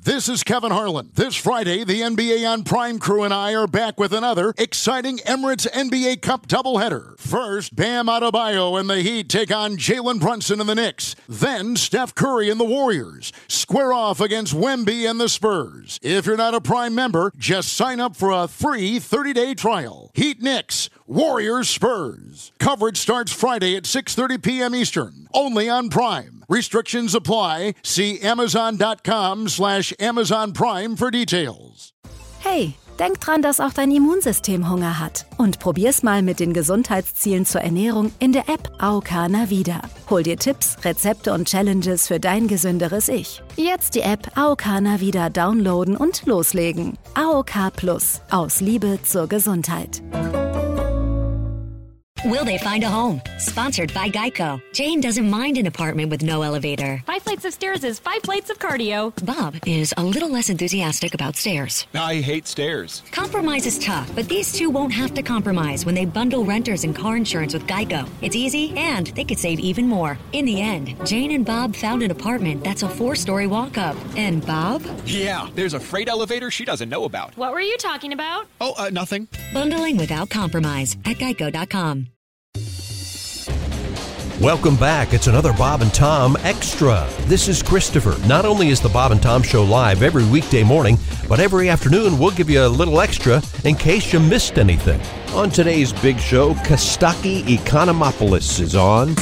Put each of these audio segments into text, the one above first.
This is Kevin Harlan. This Friday, the NBA on Prime crew and I are back with another exciting Emirates NBA Cup doubleheader. First, Bam Adebayo and the Heat take on Jalen Brunson and the Knicks. Then, Steph Curry and the Warriors square off against Wemby and the Spurs. If you're not a Prime member, just sign up for a free 30-day trial. Heat Knicks, Warriors Spurs. Coverage starts Friday at 6:30 p.m. Eastern, only on Prime. Restrictions apply. See Amazon.com/Amazon Prime für Details. Hey, denk dran, dass auch dein Immunsystem Hunger hat. Und probier's mal mit den Gesundheitszielen zur Ernährung in der App AOK Navida. Hol dir Tipps, Rezepte und Challenges für dein gesünderes Ich. Jetzt die App AOK Navida downloaden und loslegen. AOK Plus. Aus Liebe zur Gesundheit. Will they find a home? Sponsored by Geico. Jane doesn't mind an apartment with no elevator. 5 flights of stairs is 5 plates of cardio. Bob is a little less enthusiastic about stairs. I hate stairs. Compromise is tough, but these two won't have to compromise when they bundle renters and car insurance with Geico. It's easy, and they could save even more. In the end, Jane and Bob found an apartment that's a 4-story walk-up. And Bob? Yeah, there's a freight elevator she doesn't know about. What were you talking about? Oh, nothing. Bundling without compromise at geico.com. Welcome back. It's another Bob and Tom Extra. This is Christopher. Not only is the Bob and Tom Show live every weekday morning, but every afternoon we'll give you a little extra in case you missed anything. On today's big show, Kostaki Economopoulos is on.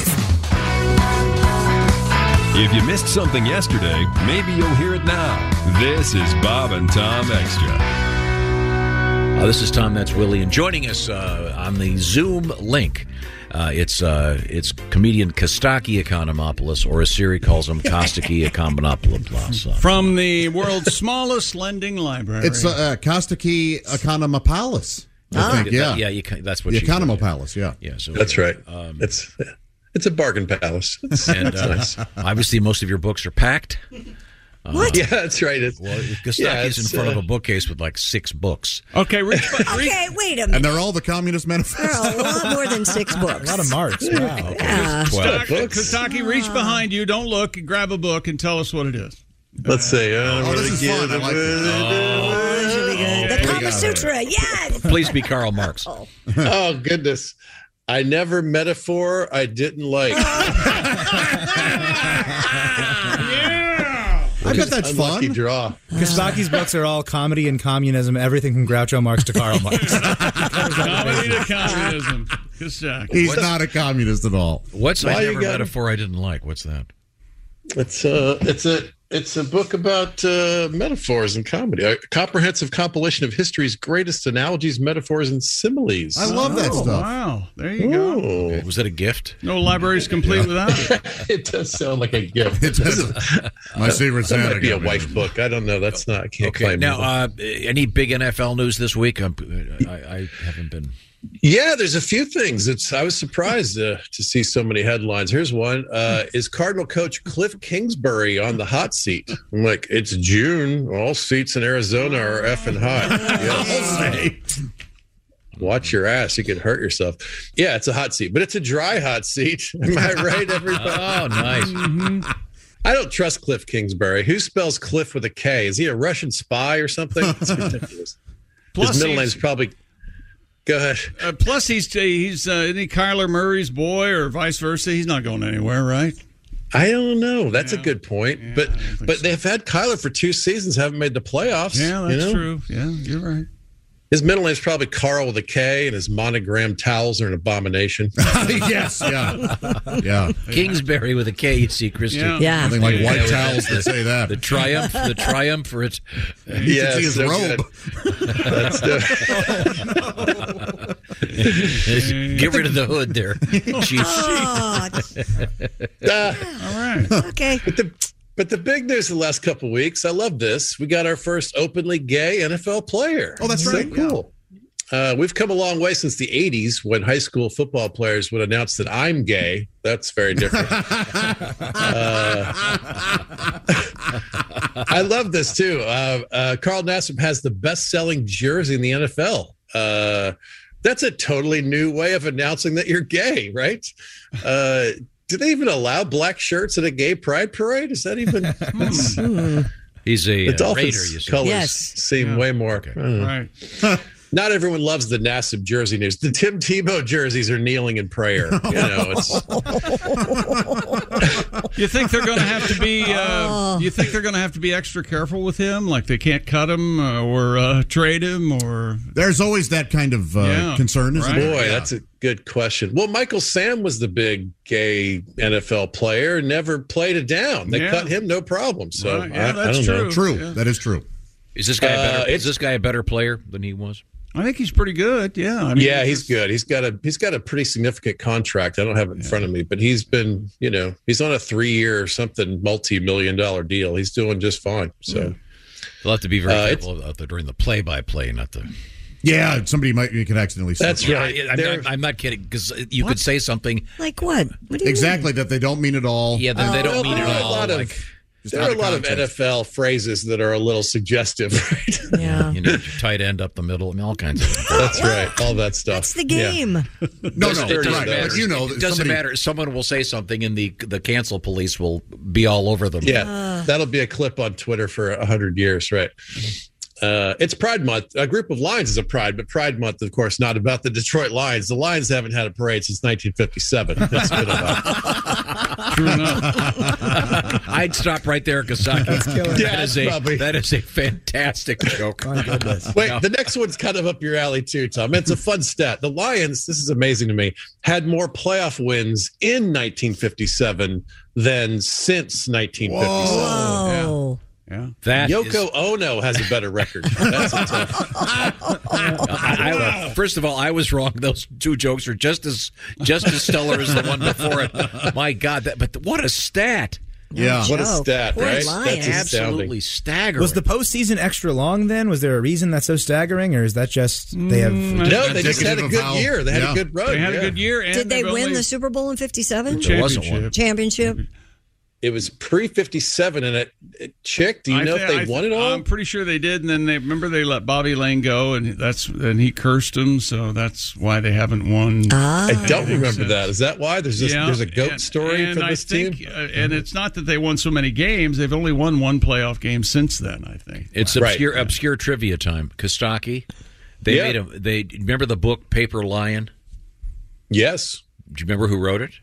If you missed something yesterday, maybe you'll hear it now. This is Bob and Tom Extra. This is Tom, that's Willie, and joining us on the Zoom link, it's comedian Kostaki Economopoulos, or as Siri calls him, Kostaki Economopoulos. From the world's smallest lending library. It's Kostaki Economopoulos. I think, yeah. That's what the she Economopoulos, yeah. Yeah, so that's right. It's a bargain palace. Nice. Obviously, most of your books are packed. What? Yeah, that's right. Kostaki's in front of a bookcase with like 6 books. Okay, wait a minute. And they're all the Communist Manifesto. There are a lot more than 6 books. A lot of marks. Wow. Okay. Yeah. 12 Kostaki, reach behind you. Don't look. Grab a book and tell us what it is. Let's say. This is fun. I like this. The Kama Sutra. Yes. Please be Karl Marx. Oh, goodness. I never metaphor I didn't like. I bet that's Unlucky fun. Draw. Kostaki's books are all comedy and communism, everything from Groucho Marx to Karl Marx. Comedy to communism. Kostaki. He's not a communist at all. What's I never metaphor I didn't like? What's that? It's a book about metaphors and comedy. A comprehensive compilation of history's greatest analogies, metaphors, and similes. I love that stuff. Wow. There you go. Okay. Was that a gift? No library's complete without it. It does sound like a gift. It does. My favorite That Santa might be a comedy. wife book. I don't know. That's not. I can't Okay. claim Now, it. any big NFL news this week? I haven't been. Yeah, there's a few things. I was surprised to see so many headlines. Here's one. Is Cardinal coach Cliff Kingsbury on the hot seat? I'm like, it's June. All seats in Arizona are effing hot. Yes. Watch your ass. You could hurt yourself. Yeah, it's a hot seat, but it's a dry hot seat. Am I right, everybody? Oh, nice. Mm-hmm. I don't trust Cliff Kingsbury. Who spells Cliff with a K? Is he a Russian spy or something? It's ridiculous. His middle name's probably... Go ahead. Plus, isn't he Kyler Murray's boy or vice versa? He's not going anywhere, right? I don't know. That's a good point. Yeah, but they've had Kyler for 2 seasons, haven't made the playoffs. Yeah, that's true. Yeah, you're right. His middle name's probably Carl with a K, and his monogram towels are an abomination. Yes, yeah. Kingsbury with a K, you see, Christy. Yeah. Something like white towels that say that. The triumph for it. You should see his robe. That's Get rid of the hood there. All right. Okay. But the big news the last couple of weeks, I love this. We got our first openly gay NFL player. Oh, that's right. Cool. We've come a long way since the 80s when high school football players would announce that I'm gay. That's very different. I love this, too. Carl Nassib has the best-selling jersey in the NFL. That's a totally new way of announcing that you're gay, right? Do they even allow black shirts at a gay pride parade? Is that even... He's a the Dolphins Raider, you said. colors Yes. seem way more. I don't know. Right. Not everyone loves the Nassib jersey news. The Tim Tebow jerseys are kneeling in prayer. You know, it's You think they're going to have to be? You think they're going to have to be extra careful with him? Like they can't cut him or trade him, or There's always that kind of concern, isn't right. there? boy, that's a good question. Well, Michael Sam was the big gay NFL player, never played it down. They Yeah. cut him, no problem. So Right, yeah, I that's don't know. True. Yeah. That is true. Is this guy a better player than he was? I think he's pretty good. Yeah, I mean, Yeah, he's good. He's got a pretty significant contract. I don't have it in front of me, but he's been, he's on a 3-year or something multi-million-dollar deal. He's doing just fine. So You'll have to be very careful out there during the play-by-play, not the. Yeah, somebody could accidentally say That's that. right. I'm not kidding, because you could say something. Like what? What do you Exactly, that they don't mean at all. Yeah, then they don't mean it There are all. there are a lot of NFL phrases that are a little suggestive, right? mean? Yeah. Your tight end up the middle, I mean, all kinds of things. That's right. All that stuff. That's the game. No, It right. doesn't But matter. It doesn't matter. Someone will say something, and the cancel police will be all over them. Yeah, that'll be a clip on Twitter for 100 years, right? It's Pride Month. A group of Lions is a pride, but Pride Month, of course, not about the Detroit Lions. The Lions haven't had a parade since 1957. That's been about. True enough. I'd stop right there, Kostaki. That is a fantastic joke. My goodness. Wait, the next one's kind of up your alley too, Tom. It's a fun stat. The Lions, this is amazing to me, had more playoff wins in 1957 than since 1957. Whoa. Yeah. That Yoko Ono has a better record. That's a tough. First of all, I was wrong. Those two jokes are just as stellar as the one before it. My God, but what a stat! Yeah. What a stat, Poor right? Lions. That's Absolutely staggering. Was the postseason extra long then? Was there a reason that's so staggering, or is that just they have? No, they just had a good year. They had a good run. They had a good year. And Did they they've win only- the Super Bowl in '57? There wasn't one. Championship? It was pre-57, and Chick, do you know if they won it all? I'm pretty sure they did, and then they let Bobby Lane go, and he cursed him, so that's why they haven't won. I don't remember that. Is that why? There's a goat story and for I this think, team? and it's not that they won so many games; they've only won one playoff game since then. I think It's obscure trivia time. Kostaki, they made They remember the book Paper Lion? Yes. Do you remember who wrote it?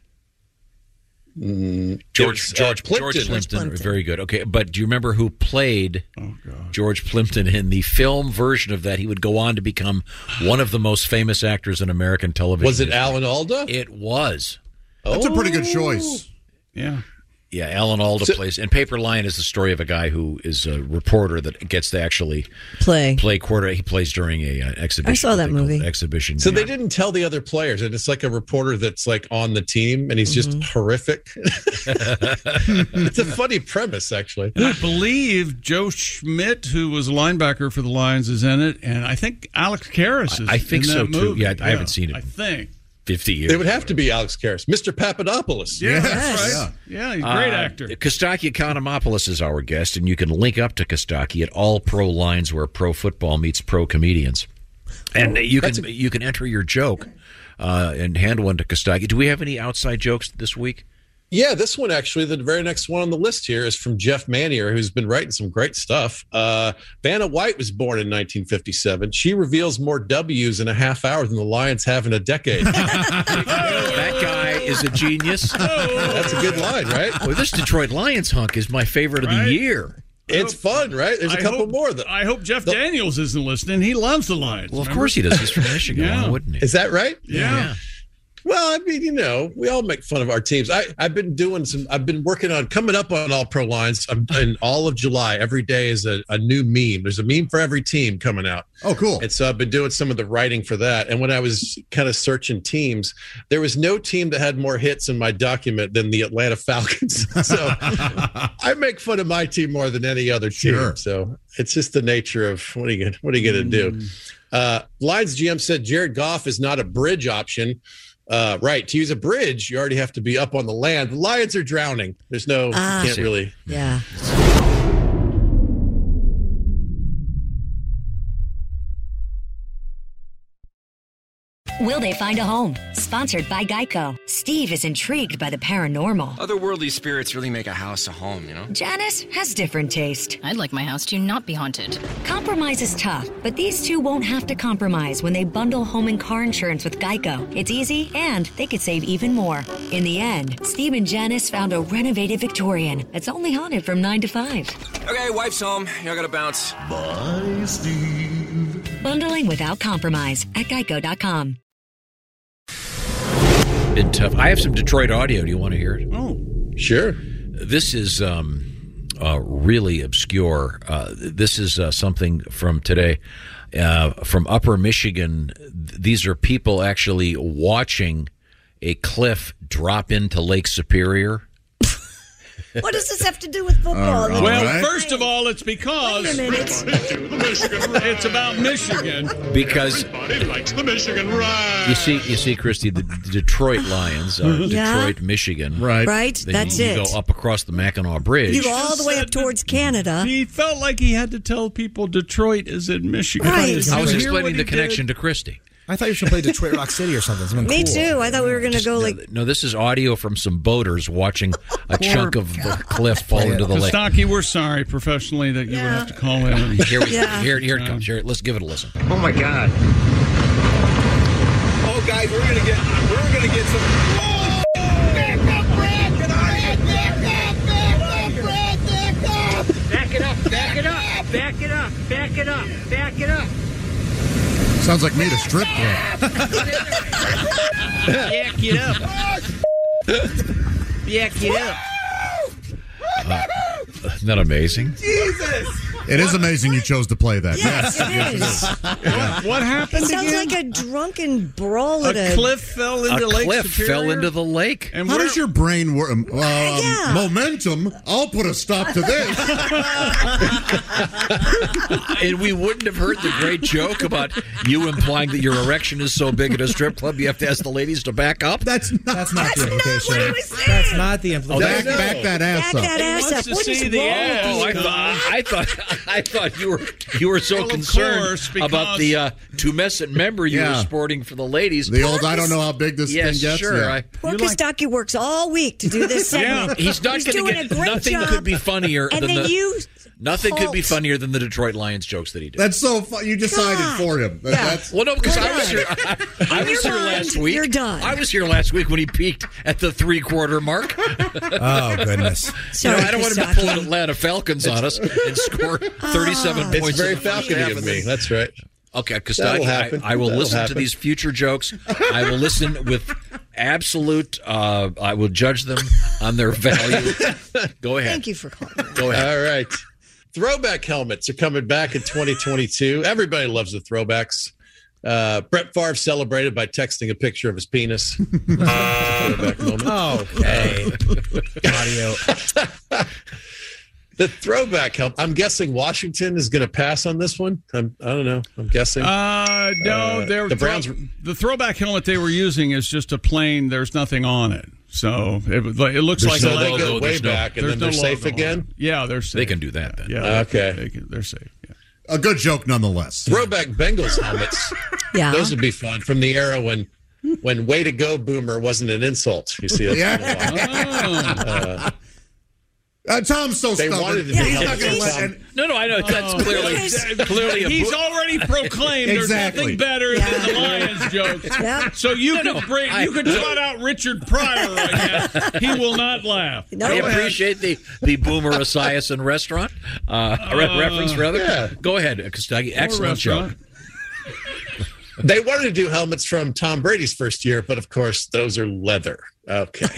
George Plimpton. Very good. Okay, but do you remember who played George Plimpton in the film version of that? He would go on to become one of the most famous actors in American television. Was it history. Alan Alda? It was. That's a pretty good choice. Yeah. Yeah, Alan Alda plays. And Paper Lion is the story of a guy who is a reporter that gets to actually play quarter. He plays during an exhibition. I saw that movie. Exhibition. So they didn't tell the other players, and it's like a reporter that's like on the team, and he's just horrific. It's a funny premise, actually. And I believe Joe Schmidt, who was a linebacker for the Lions, is in it, and I think Alex Karras is. I think in so that too. movie. Yeah, I haven't seen it. I think 50 years. It would have to be Alex Karras, Mr. Papadopoulos. Yeah, that's right. Yeah, he's a great actor. Kostaki Economopoulos is our guest, and you can link up to Kostaki at All Pro Lines, where pro football meets pro comedians. And you can enter your joke and hand one to Kostaki. Do we have any outside jokes this week? Yeah, this one actually, the very next one on the list here is from Jeff Manier, who's been writing some great stuff. Vanna White was born in 1957. She reveals more W's in a half hour than the Lions have in a decade. That guy is a genius. That's a good line, right? Well, this Detroit Lions hunk is my favorite of the year. It's fun, right? There's a couple more. I hope Jeff Daniels isn't listening. He loves the Lions. Well, of course he does. He's from Michigan, why wouldn't he? Is that right? Yeah. Well, I mean, we all make fun of our teams. I've been working on coming up on All Pro Lines in all of July. Every day is a new meme. There's a meme for every team coming out. Oh, cool. And so I've been doing some of the writing for that. And when I was kind of searching teams, there was no team that had more hits in my document than the Atlanta Falcons. So I make fun of my team more than any other team. Sure. So it's just the nature of what are you going to do? Lions GM said Jared Goff is not a bridge option. Right. To use a bridge, you already have to be up on the land. The Lions are drowning. There's no, you can't really. Yeah. Will they find a home? sponsored by Geico. Steve is intrigued by the paranormal. Otherworldly spirits really make a house a home, you know? Janice has different taste. I'd like my house to not be haunted. Compromise is tough, but these two won't have to compromise when they bundle home and car insurance with Geico. It's easy, and they could save even more. In the end, Steve and Janice found a renovated Victorian that's only haunted from 9 to 5. Okay, wife's home. I gotta bounce. Bye, Steve. Bundling without compromise at geico.com. Been tough. I have some Detroit audio. Do you want to hear it? Oh, sure. This is really obscure. This is something from today from Upper Michigan. These are people actually watching a cliff drop into Lake Superior. What does this have to do with football? Well, first of all, it's because it's about Michigan. Because everybody likes the Michigan ride. You see, Christy, the Detroit Lions are Detroit, Michigan. Right, Then that's you it. go up across the Mackinac Bridge. You go all the way up towards Canada. He felt like he had to tell people Detroit is in Michigan. Right. I was explaining the connection to Christy. I thought you were going to play Detroit Rock City or something. Me too. I thought we were going to go like... No, this is audio from some boaters watching a chunk of the cliff fall into the lake. Kostaki, we're sorry professionally that you would have to call in. Here it comes. Here, let's give it a listen. Oh my God. Oh, guys, we're gonna get some. Whoa! Back up, Brad! Back it up! Back it up! Back it up! Back it up! Back it up! Sounds like me at a strip club. Back it up! Back it up! Isn't that amazing? Jesus! It is amazing you chose to play that. Yes, it is. What happened It sounds again? like a drunken brawl at A cliff fell into Lake Superior? fell into the lake. And How does your brain work? Momentum. I'll put a stop to this. And we wouldn't have heard the great joke about you implying that your erection is so big at a strip club you have to ask the ladies to back up. That's not the implication. what I was saying. That's not the implication. Back that ass Back up. that ass up. What is wrong with you? I thought you were so concerned course, because- about the tumescent member you were sporting for the ladies. The old, I don't know how big this thing gets. Sure. Yeah. Poor Kostaki works all week to do this segment. He's not going doing to a get great nothing. job. Could be funnier And than then the you nothing could be fault. funnier than the Detroit Lions jokes that he did. That's so fun. You decided for him. That's Well, no, because We're I was done. here. I In was your here mind, last week. you're done. I was here last week when he peaked at the 3/4 mark. Oh, goodness. Sorry, I don't want him to Kostaki. pull Atlanta Falcons on us and score 37 It's points. very in the first falcony half of and me. then- That's right. Okay, That'll Kostaki, happen. I will That'll listen to happen. these future jokes. I will listen with absolute. I will judge them on their value. Go ahead. Thank you for calling. Go ahead. All right. Throwback helmets are coming back in 2022. Everybody loves the throwbacks. Brett Favre celebrated by texting a picture of his penis. Throwback moment. Okay. Audio. The throwback helmet. I'm guessing Washington is going to pass on this one. I don't know. I'm guessing. No, the Browns. The throwback helmet they were using is just a plain. There's nothing on it, so it looks like So a they logo. go way There's no- back, and there's then they're no safe logo on again? it. Yeah, they're safe. They can do that then. Yeah. Okay. They're safe. Yeah. a good joke nonetheless. Throwback Bengals helmets. Yeah. Those would be fun from the era when way to go boomer wasn't an insult. You see that? Yeah. Tom's so They stubborn. wanted to be He's helpful, not going to let. Tom. And, No, I know that's clearly a He's already proclaimed Exactly. there's nothing better than the Lions jokes. Yep. So you could trot out Richard Pryor right now. He will not laugh. No, I appreciate the Boomer Esiason restaurant reference, rather. Yeah. Go ahead, Kostaki. Excellent joke. They wanted to do helmets from Tom Brady's first year, but of course, those are leather. Okay.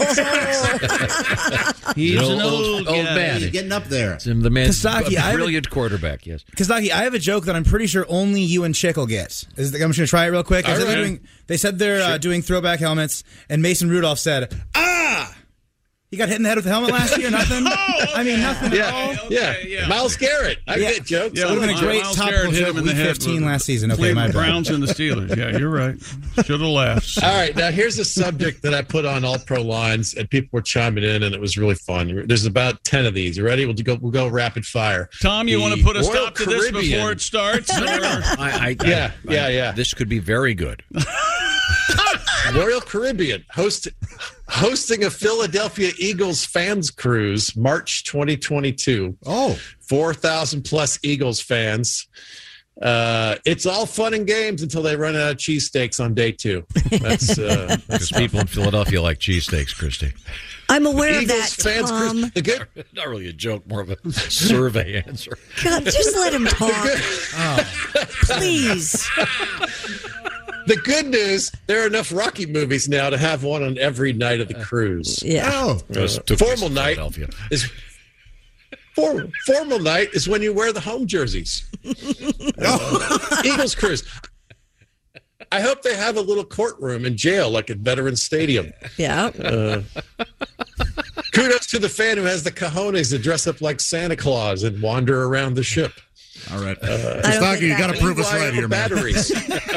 He's an an old old man. he's getting up there. The man's Kostaki, a brilliant quarterback, yes. Kostaki, I have a joke that I'm pretty sure only you and Chick will get. I'm just going to try it real quick. All right. They said they're doing throwback helmets, and Mason Rudolph said, "Ah! He got hit in the head with the helmet last year? Nothing? I mean, nothing at all? Yeah. Miles Garrett. I get jokes. Yeah, would have been a great Miles topical Garrett hit joke him in the week head 15 with last season. Okay, Cleveland my bad. Browns and the Steelers. Yeah, you're right. Should have laughed. All right, now here's a subject that I put on All Pro Lines, and people were chiming in, and it was really fun. There's about 10 of these. You ready? We'll go rapid fire. Tom, you The want to put a Royal stop to this Caribbean- before it starts? Or? Yeah. This could be very good. Royal Caribbean hosting a Philadelphia Eagles fans cruise March 2022. 4,000 plus Eagles fans. It's all fun and games until they run out of cheesesteaks on day 2. That's because people in Philadelphia like cheesesteaks, Christy. I'm aware Eagles of that, Tom. Not really a joke, more of a survey answer. God, just let him talk. Please. The good news, there are enough Rocky movies now to have one on every night of the cruise. Yeah. Formal night is when you wear the home jerseys. Eagles cruise. I hope they have a little courtroom in jail like at Veterans Stadium. Yeah. Kudos to the fan who has the cojones to dress up like Santa Claus and wander around the ship. All right. Kostaki, you got to prove us right here, man. Batteries.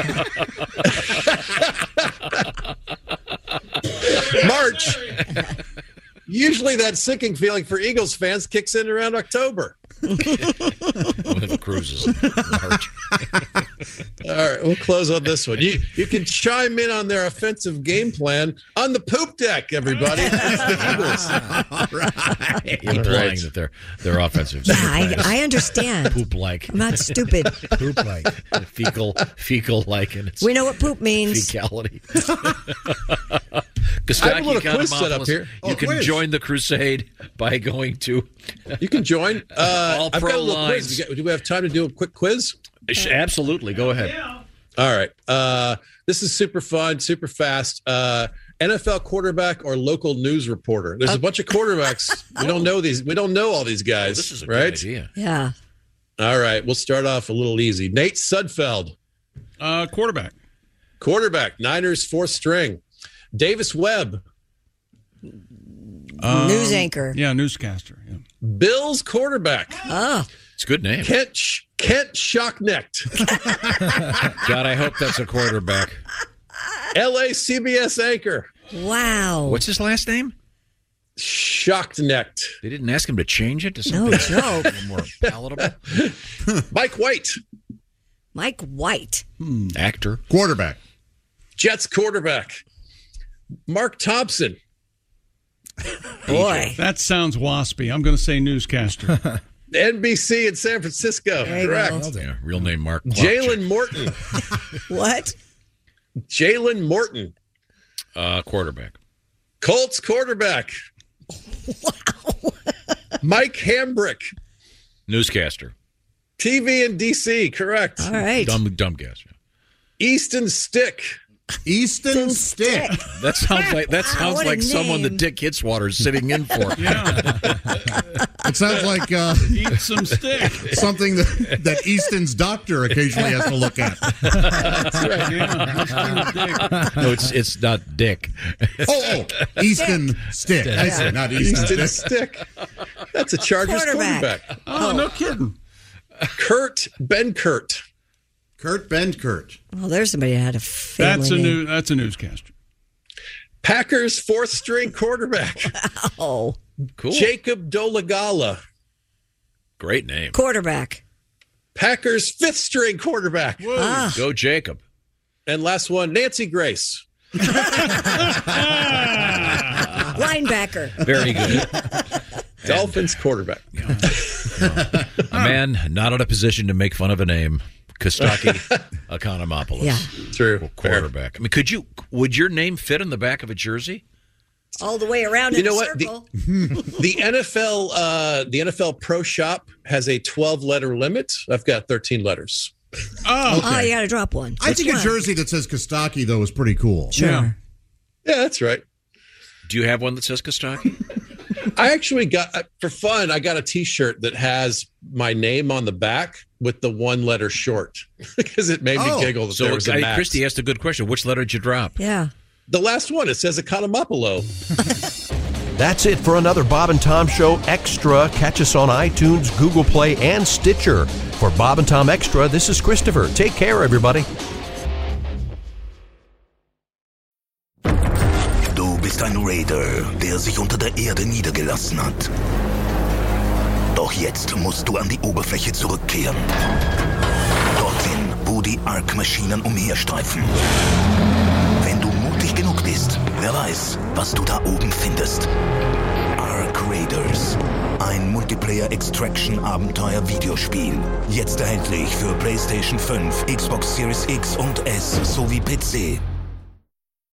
March. Usually that sinking feeling for Eagles fans kicks in around October. The cruises. March. All right, we'll close on this one. You can chime in on their offensive game plan on the poop deck, everybody. All right. Implying that they're offensive. Yeah, I understand. Poop-like. I'm not stupid. Poop-like. Fecal-like. And we know what poop means. Fecality. I have a little quiz set up here. You can join the crusade by going to... You can join. All I've pro got a little lines. quiz. Do we have time to do a quick quiz? Absolutely. Go ahead. All right. This is super fun, super fast. NFL quarterback or local news reporter. There's a bunch of quarterbacks. We don't know these. We don't know all these guys. This is a right? good idea. Yeah. All right. We'll start off a little easy. Nate Sudfeld. Quarterback. Niners 4th string. Davis Webb. News anchor. Yeah, newscaster. Yeah. Bills quarterback. It's a good name. Kent Shocknecht. God, I hope that's a quarterback. LA CBS anchor. Wow. What's his last name? Shocknecht. They didn't ask him to change it to something No joke. a little more palatable. Mike White. Actor. Quarterback. Jets quarterback. Mark Thompson. Boy. That sounds waspy. I'm going to say newscaster. NBC in San Francisco. Correct. Yeah, real name Mark. Jalen Morton. What? Jalen Morton. Quarterback. Colts quarterback. Wow. Mike Hambrick. Newscaster. TV in DC. Correct. All right. Dumb guess. Easton Stick. Easton Stick. That sounds what a like someone name. that Dick Hitzwater is sitting in for. It sounds like Eat some stick. something that Easton's doctor occasionally has to look at. That's right. Yeah. No, it's not Dick. Easton Stick. I said not Easton Easton Stick. Stick. That's a Chargers quarterback. Oh, no kidding. Kurt Benkert. Kurt Benkert. Well, there's somebody that had a family name. That's a newscaster. Packers 4th string quarterback. Oh. Cool. Jacob Dolagala. Great name. Quarterback. Packers 5th string quarterback. Go Jacob. And last one, Nancy Grace. Linebacker. Very good. Dolphins quarterback. A man not in a position to make fun of a name. Kostaki Economopoulos. Yeah. True. Quarterback. I mean, would your name fit in the back of a jersey? All the way around in a circle. The NFL Pro Shop has a 12-letter limit. I've got 13 letters. Oh, you got to drop one. I think a jersey that says Kostaki, though, is pretty cool. Sure. Yeah. Yeah, that's right. Do you have one that says Kostaki? I actually got, for fun, I got a T-shirt that has my name on the back with the 1 letter short because it made me giggle that there was a Max. Christy asked a good question. Which letter did you drop? Yeah. The last one, it says Economopoulos. That's it for another Bob and Tom Show Extra. Catch us on iTunes, Google Play, and Stitcher. For Bob and Tom Extra, this is Christopher. Take care, everybody. Du bist ein Raider, der sich unter der Erde niedergelassen hat. Doch jetzt musst du an die Oberfläche zurückkehren. Dorthin, wo die Ark-Maschinen umherstreifen. Wenn du mutig genug bist. Wer weiß, was du da oben findest. Ark Raiders. Ein Multiplayer-Extraction-Abenteuer-Videospiel. Jetzt erhältlich für PlayStation 5, Xbox Series X und S sowie PC.